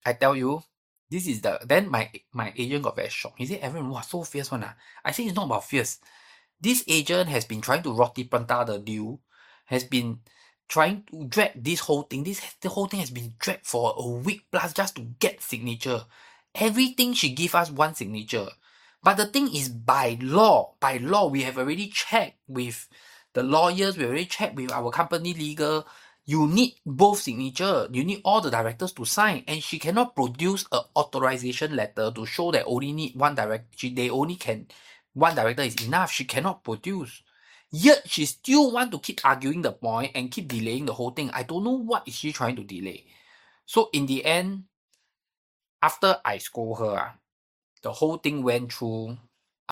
I tell you, this is then my agent got very shocked. He said, Evan, wow, so fierce one. I said, it's not about fierce. This agent has been trying to roti pranta the deal, has been trying to drag this whole thing. The whole thing has been dragged for a week plus just to get signature. Everything she give us one signature. But the thing is, by law, we have already checked with the lawyers, we already checked with our company legal. You need both signature. You need all the directors to sign, and she cannot produce a authorization letter to show that only need one director. They only can one director is enough. She cannot produce. Yet she still want to keep arguing the point and keep delaying the whole thing. I don't know what is she trying to delay. So in the end, after I scold her, the whole thing went through